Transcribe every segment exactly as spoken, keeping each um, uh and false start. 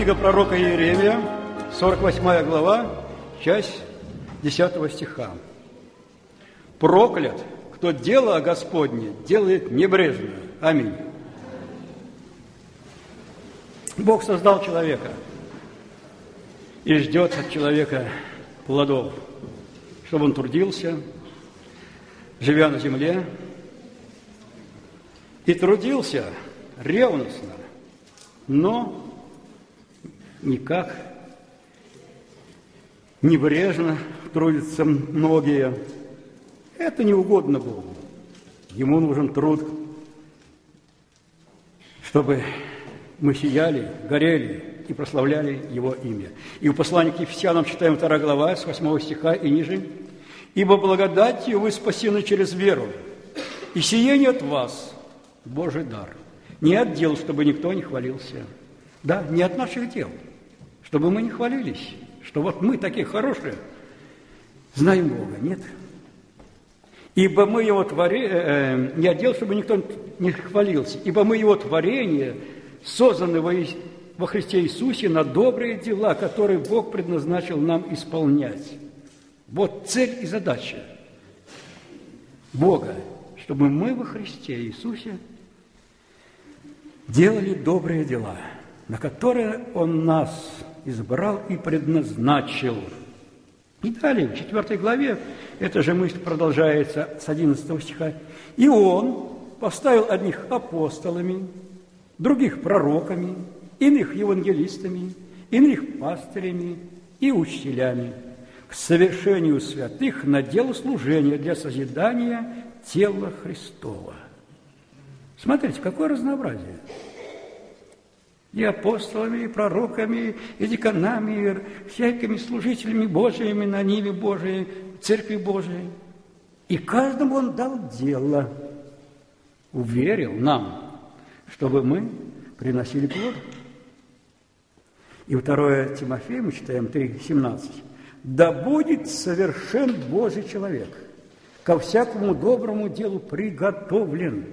Книга пророка Иеремия, сорок восьмая глава, часть десятого стиха. «Проклят, кто дело Господне делает небрежно». Аминь. Бог создал человека и ждет от человека плодов, чтобы он трудился, живя на земле, и трудился ревностно, но никак небрежно трудятся многие. Это не угодно Богу. Ему нужен труд, чтобы мы сияли, горели и прославляли Его имя. И в послании к Ефесянам читаем вторая глава, с восьмого стиха и ниже. «Ибо благодатью вы спасены через веру, и сие не от вас, Божий дар, не от дел, чтобы никто не хвалился». Да, не от наших дел, чтобы мы не хвалились, что вот мы такие хорошие, знаем Бога. Нет. Ибо мы Его творение, э, не от дел, чтобы никто не хвалился, ибо мы Его творение, созданы во, во Христе Иисусе на добрые дела, которые Бог предназначил нам исполнять. Вот цель и задача Бога, чтобы мы во Христе Иисусе делали добрые дела, на которые Он нас избрал и предназначил. И далее, в четвертой главе, эта же мысль продолжается с одиннадцатого стиха. «И Он поставил одних апостолами, других пророками, иных евангелистами, иных пастырями и учителями, к совершению святых на дело служения для созидания тела Христова». Смотрите, какое разнообразие. И апостолами, и пророками, и деканами, и всякими служителями Божьими на ниве Божией, Церкви Божией. И каждому Он дал дело, уверил нам, чтобы мы приносили плод. И второе Тимофея мы читаем три семнадцать. «Да будет совершен Божий человек, ко всякому доброму делу приготовлен».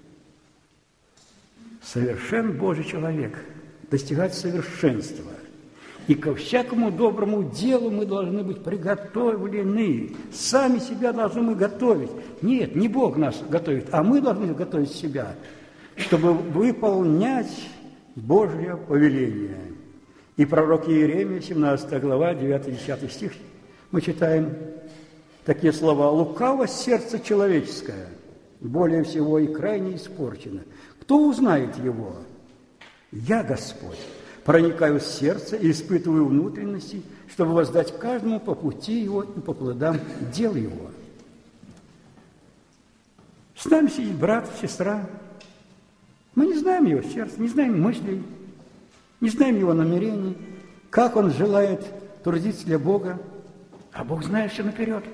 Совершен Божий человек, достигать совершенства. И ко всякому доброму делу мы должны быть приготовлены. Сами себя должны мы готовить. Нет, не Бог нас готовит, а мы должны готовить себя, чтобы выполнять Божье повеление. И пророк Иеремия, семнадцатая глава, девятый-десятый стих, мы читаем такие слова. «Лукаво сердце человеческое, более всего и крайне испорчено. Кто узнает его? Я, Господь, проникаю в сердце и испытываю внутренности, чтобы воздать каждому по пути его и по плодам дел его». С нами сидит брат, сестра. Мы не знаем его сердца, не знаем мыслей, не знаем его намерений, как он желает трудиться для Бога, а Бог знает все наперед.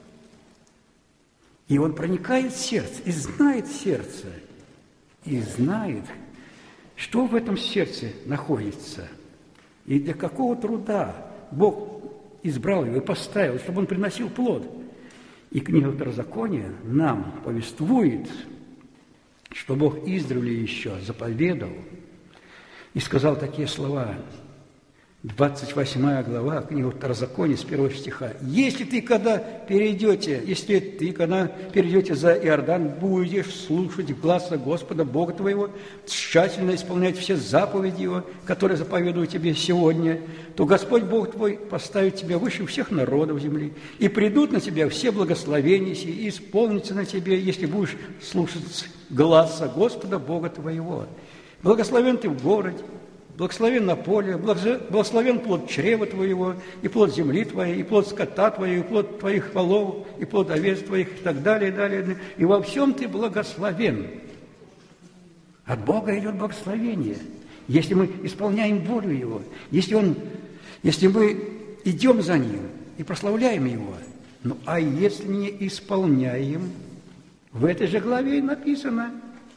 И он проникает в сердце и знает сердце, и знает, что в этом сердце находится, и для какого труда Бог избрал его и поставил, чтобы он приносил плод. И книга Второзакония нам повествует, что Бог издревле еще заповедал и сказал такие слова. двадцать восьмая глава, книга Второзакония, с первого стиха. «Если ты, когда перейдете, если ты, когда перейдете за Иордан, будешь слушать гласа Господа, Бога твоего, тщательно исполнять все заповеди Его, которые заповедую тебе сегодня, то Господь Бог твой поставит тебя выше всех народов земли, и придут на тебя все благословения сии, и исполнятся на тебе, если будешь слушать гласа Господа Бога твоего. Благословен ты в городе, благословен на поле, благословен плод чрева твоего, и плод земли твоей, и плод скота твоего, и плод твоих волов, и плод овец твоих, и так далее, и далее. И во всем ты благословен. От Бога идет благословение. Если мы исполняем волю Его, если, он, если мы идем за Ним и прославляем Его, ну а если не исполняем, в этой же главе написано: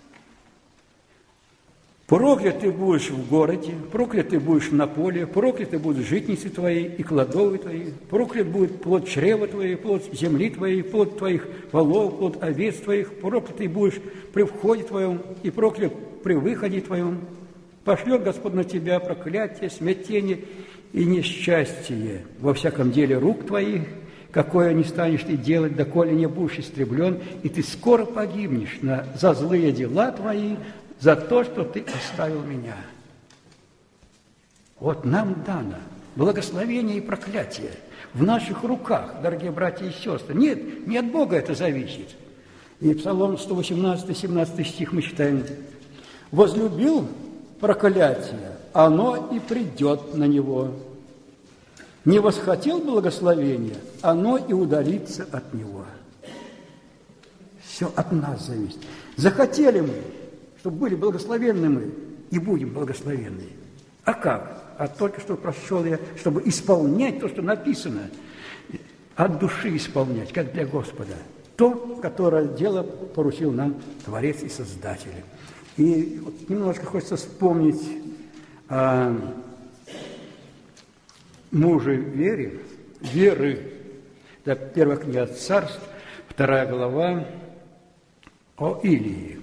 проклят ты будешь в городе, проклят ты будешь на поле, прокляты будут житницы твои и кладовые твои, проклят будет плод чрева твоей, плод земли твоей, плод твоих волов, плод овец твоих, проклятый будешь при входе твоем и проклят при выходе твоем. Пошлет Господь на тебя проклятие, смятение и несчастье во всяком деле рук твоих, какое не станешь ты делать, доколе не будешь истреблен, и ты скоро погибнешь на, за злые дела твои, за то, что ты оставил меня. Вот нам дано благословение и проклятие в наших руках, дорогие братья и сестры. Нет, не от Бога это зависит. И Псалом сто восемнадцатый, семнадцатый стих мы читаем. «Возлюбил проклятие, оно и придет на него. Не восхотел благословения, оно и удалится от него». Все от нас зависит. Захотели мы, чтобы были благословенны мы, и будем благословенны. А как? А только что прошел я, чтобы исполнять то, что написано, от души исполнять, как для Господа. То, которое дело поручил нам Творец и Создатель. И вот немножко хочется вспомнить о муже вере, веры. Это первая книга Царств, вторая глава, о Илии.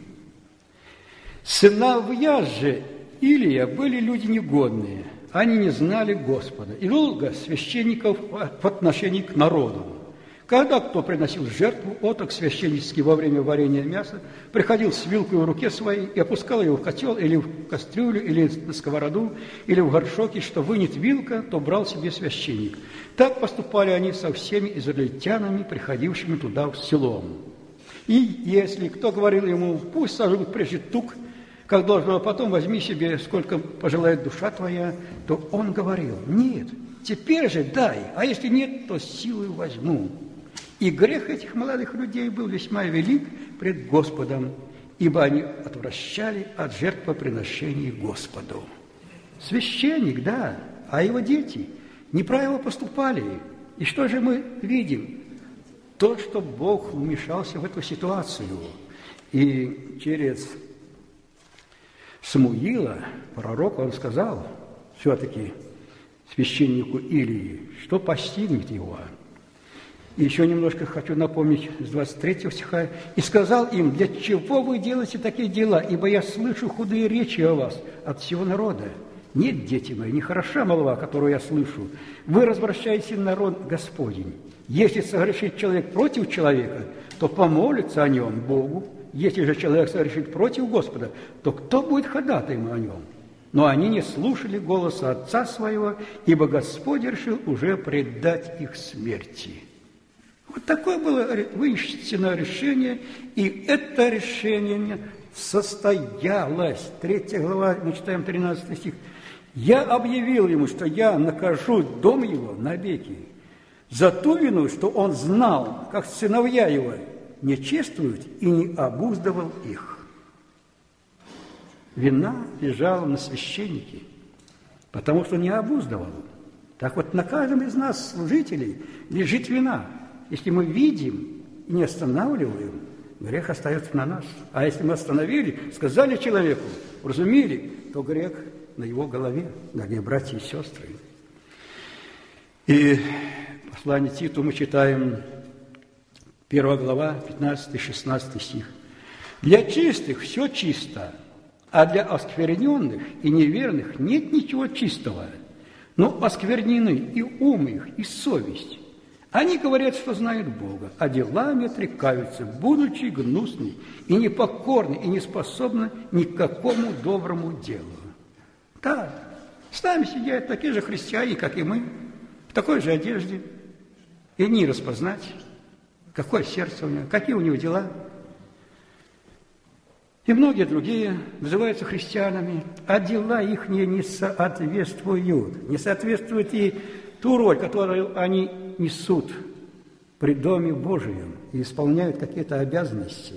Сыновья же Илия были люди негодные, они не знали Господа, и долго священников в отношении к народу. Когда кто приносил жертву, оток священнический во время варения мяса, приходил с вилкой в руке своей и опускал его в котел или в кастрюлю, или на сковороду, или в горшок, и что вынет вилка, то брал себе священник. Так поступали они со всеми израильтянами, приходившими туда в село. И если кто говорил ему, пусть сожгут прежде тук, как должно, а потом возьми себе, сколько пожелает душа твоя, то он говорил, нет, теперь же дай, а если нет, то силой возьму. И грех этих молодых людей был весьма велик пред Господом, ибо они отвращали от жертвоприношений Господу. Священник, да, а его дети неправильно поступали. И что же мы видим? То, что Бог вмешался в эту ситуацию. И через Самуила, пророка, он сказал все-таки священнику Илии, что постигнет его. И еще немножко хочу напомнить с двадцать третьего стиха. «И сказал им, для чего вы делаете такие дела? Ибо я слышу худые речи о вас от всего народа. Нет, дети мои, не хороша молва, которую я слышу. Вы развращаете народ Господень. Если согрешит человек против человека, то помолится о нем Богу. Если же человек согрешит против Господа, то кто будет ходатаем о нем? Но они не слушали голоса отца своего, ибо Господь решил уже предать их смерти». Вот такое было вынесено решение, и это решение состоялось. Третья глава, мы читаем тринадцатый стих. «Я объявил ему, что я накажу дом его навеки за ту вину, что он знал, как сыновья его не чествуют и не обуздывал их». Вина лежала на священнике, потому что не обуздывал. Так вот, на каждом из нас, служителей, лежит вина. Если мы видим и не останавливаем, грех остается на нас. А если мы остановили, сказали человеку, вразумили, то грех на его голове, дорогие братья и сестры. И в послании Титу мы читаем первая глава, пятнадцатый-шестнадцатый стих. «Для чистых все чисто, а для оскверненных и неверных нет ничего чистого, но осквернены и ум их, и совесть. Они говорят, что знают Бога, а делами отрекаются, будучи гнусны и непокорны, и не способны ни к какому доброму делу». Да, с нами сидят такие же христиане, как и мы, в такой же одежде, и не распознать, какое сердце у него, какие у него дела. И многие другие называются христианами, а дела их не соответствуют, не соответствуют и ту роль, которую они несут при Доме Божием и исполняют какие-то обязанности,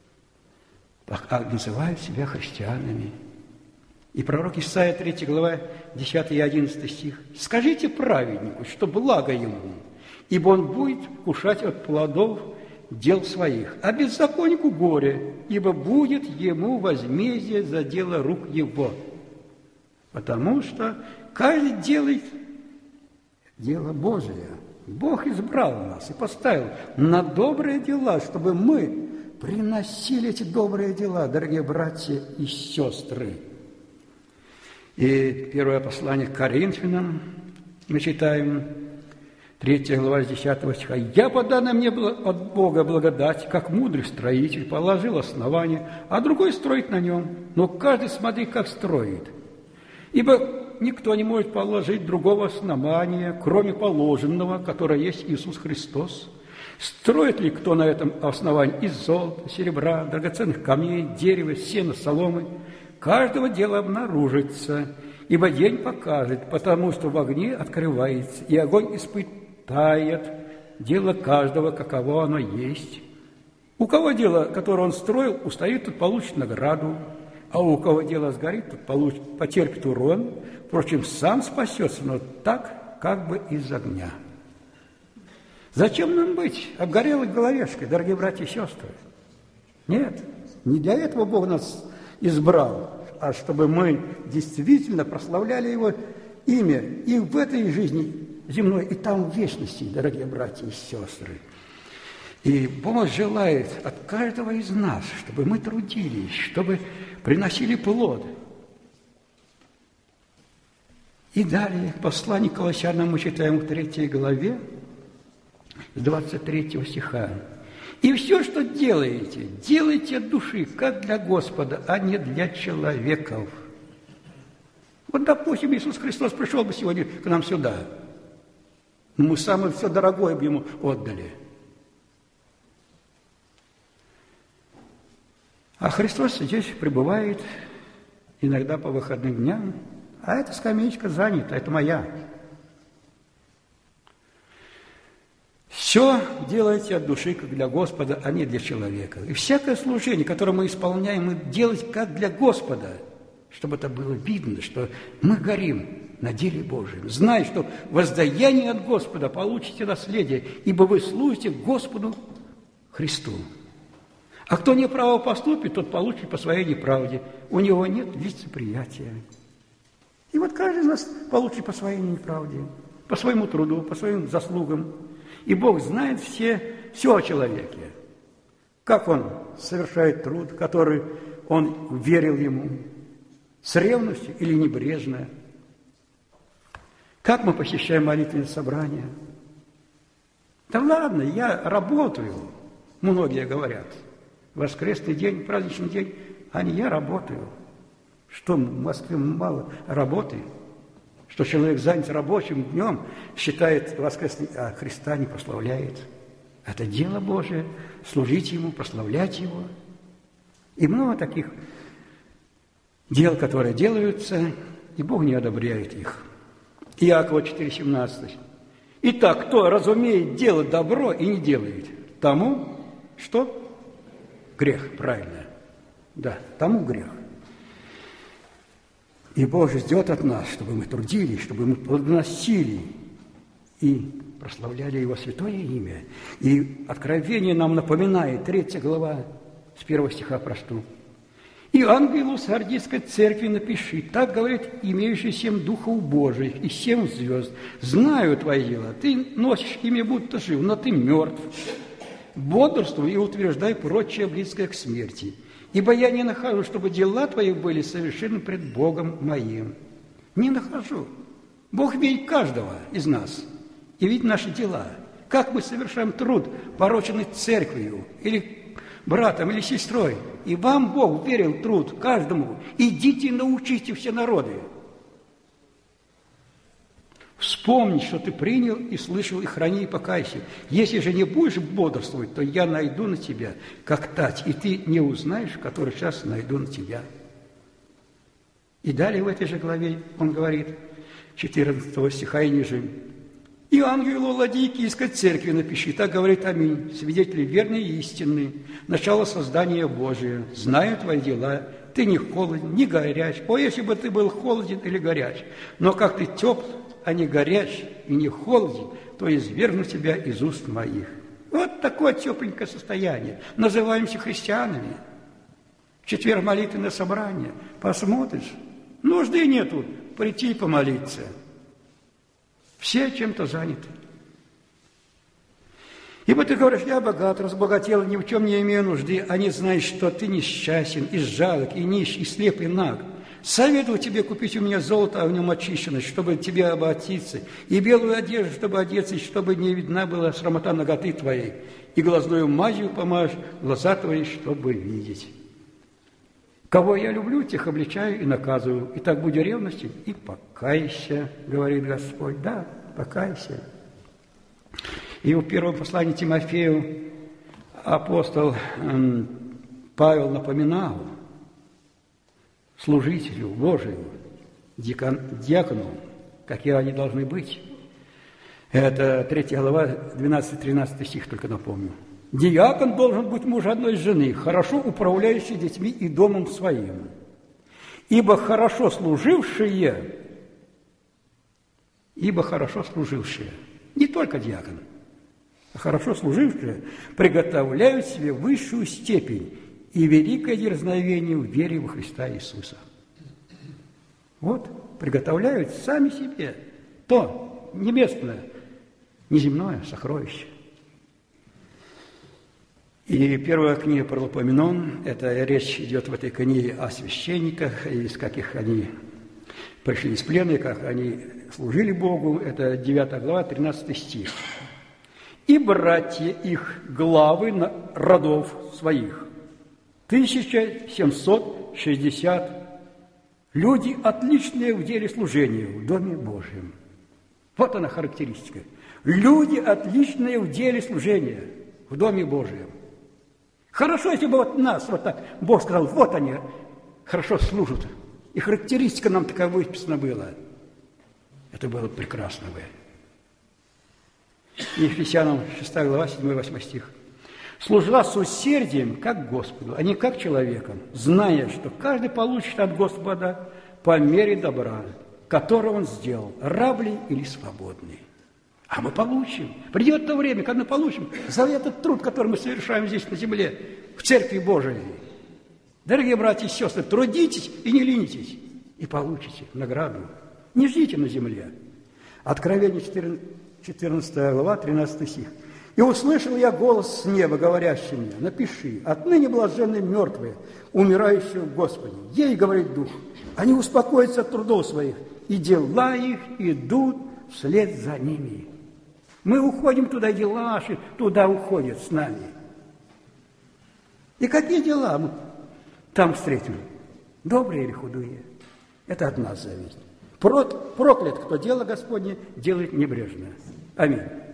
а называют себя христианами. И пророк Исаия, третья глава, десятый и одиннадцатый стих. «Скажите праведнику, что благо ему, ибо он будет кушать от плодов дел своих, а беззаконнику горе, ибо будет ему возмездие за дело рук его». Потому что каждый делает дело Божие. Бог избрал нас и поставил на добрые дела, чтобы мы приносили эти добрые дела, дорогие братья и сестры. И первое послание к Коринфянам мы читаем, третья глава, с десятого стиха. «Я, по данной мне от Бога благодать, как мудрый строитель, положил основание, а другой строит на нем. Но каждый смотри, как строит. Ибо никто не может положить другого основания, кроме положенного, которое есть Иисус Христос. Строит ли кто на этом основании из золота, серебра, драгоценных камней, дерева, сена, соломы? Каждого дела обнаружится, ибо день покажет, потому что в огне открывается, и огонь испытает дело каждого, каково оно есть. У кого дело, которое он строил, устоит, тот получит награду, а у кого дело сгорит, тот получит, потерпит урон, впрочем, сам спасется, но так, как бы из огня». Зачем нам быть обгорелой головешкой, дорогие братья и сестры? Нет, не для этого Бог нас избрал, а чтобы мы действительно прославляли Его имя и в этой жизни земной, и там в вечности, дорогие братья и сестры. И Бог желает от каждого из нас, чтобы мы трудились, чтобы приносили плод. И далее, послание к Колоссянам мы читаем в третьей главе, с двадцать третьего стиха. «И все, что делаете, делайте от души, как для Господа, а не для человеков». Вот, допустим, Иисус Христос пришел бы сегодня к нам сюда. Мы самое все дорогое бы Ему отдали. А Христос здесь пребывает иногда по выходным дням, а эта скамеечка занята, это моя. Все делайте от души, как для Господа, а не для человека. И всякое служение, которое мы исполняем, мы делать как для Господа, чтобы это было видно, что мы горим на деле Божьем, зная, что воздаяние от Господа получите наследие, ибо вы служите Господу Христу. А кто неправо поступит, тот получит по своей неправде. У него нет лицеприятия. И вот каждый из нас получит по своей неправде, по своему труду, по своим заслугам. И Бог знает все, все о человеке, как он совершает труд, который он верил ему, с ревностью или небрежно, как мы посещаем молитвенные собрания. Да ладно, я работаю, многие говорят, воскресный день, праздничный день, а не я работаю. Что, в Москве мало работы? Что человек занят рабочим днем, считает воскресный, а Христа не прославляет. Это дело Божие, служить Ему, прославлять Его. И много таких дел, которые делаются, и Бог не одобряет их. Иакова четыре семнадцать. «Итак, кто разумеет делать добро и не делает, тому что? Грех, правильно. Да, тому грех». И Бог ждет от нас, чтобы мы трудились, чтобы мы плодоносили и прославляли Его святое имя. И Откровение нам напоминает, третья глава, с первого стиха прочту. «И ангелу Сардийской церкви напиши, так говорит имеющий семь духов Божиих и семь звезд. Знаю твои дела, ты носишь имя, будто жив, но ты мертв. Бодрствуй и утверждай прочее близкое к смерти. Ибо я не нахожу, чтобы дела твои были совершенны пред Богом моим». Не нахожу. Бог видит каждого из нас и видит наши дела. Как мы совершаем труд, пороченный церковью, или братом, или сестрой. И вам Бог верил труд, каждому. Идите и научите все народы. Вспомни, что ты принял и слышал, и храни, и покайся. Если же не будешь бодрствовать, то я найду на тебя, как тать, и ты не узнаешь, в который час найду на тебя. И далее в этой же главе он говорит, четырнадцатого стиха и ниже. «И ангелу Ладикийской церкви напиши, так говорит Аминь, свидетели верные и истинные, начало создания Божия, знаю твои дела, ты не холоден, не горяч. О, если бы ты был холоден или горяч, но как ты тепл, а не горяч и не холоден, то извергну тебя из уст моих». Вот такое тепленькое состояние. Называемся христианами. В четверг молитвенное собрание. Посмотришь, нужды нету прийти и помолиться. Все чем-то заняты. Ибо ты говоришь, я богат, разбогател, ни в чем не имею нужды, а не знаешь, что ты несчастен, и жалок, и нищ, и слеп, и наг. Советую тебе купить у меня золото, а в нем очищенность, чтобы тебе обогатиться, и белую одежду, чтобы одеться, и чтобы не видна была срамота наготы твоей, и глазною мазью помажь глаза твои, чтобы видеть. Кого я люблю, тех обличаю и наказываю. И так будь ревностен и покайся, говорит Господь. Да, покайся. И в первом послании Тимофею апостол эм, Павел напоминал служителю Божию, дикон, диакону, какие они должны быть. Это третья глава, двенадцатый-тринадцатый стих, только напомню. Диакон должен быть муж одной жены, хорошо управляющий детьми и домом своим. Ибо хорошо служившие, ибо хорошо служившие, не только диакон, а хорошо служившие приготовляют себе высшую степень и великое дерзновение в вере во Христа Иисуса. Вот, приготовляют сами себе то небесное, неземное сокровище. И первая книга Паралипоменон, это речь идет в этой книге о священниках, из каких они пришли из плена, и как они служили Богу, это девятая глава, тринадцатый стих. «И братья их главы родов своих, тысяча семьсот шестьдесят, люди, отличные в деле служения в Доме Божьем». Вот она характеристика. Люди, отличные в деле служения в Доме Божьем. Хорошо, если бы вот нас, вот так, Бог сказал, вот они, хорошо служат. И характеристика нам такая выписана была. Это было прекрасно бы. И Ефесянам шестая глава, седьмой-восьмой стих. «Служила с усердием, как Господу, а не как человеком, зная, что каждый получит от Господа по мере добра, которое Он сделал, раб ли или свободный». А мы получим. Придет то время, когда мы получим за этот труд, который мы совершаем здесь на земле, в Церкви Божией. Дорогие братья и сестры, трудитесь и не ленитесь, и получите награду. Не ждите на земле. Откровение четырнадцатая глава, тринадцатый стих. «И услышал я голос с неба, говорящий мне, напиши, отныне блаженны мертвые, умирающие в Господе. Ей, говорит Дух, они успокоятся от трудов своих, и дела их идут вслед за ними». Мы уходим туда, дела наши туда уходят с нами. И какие дела мы там встретим? Добрые или худые? Это от нас зависит. Проклят, кто дело Господне делает небрежно. Аминь.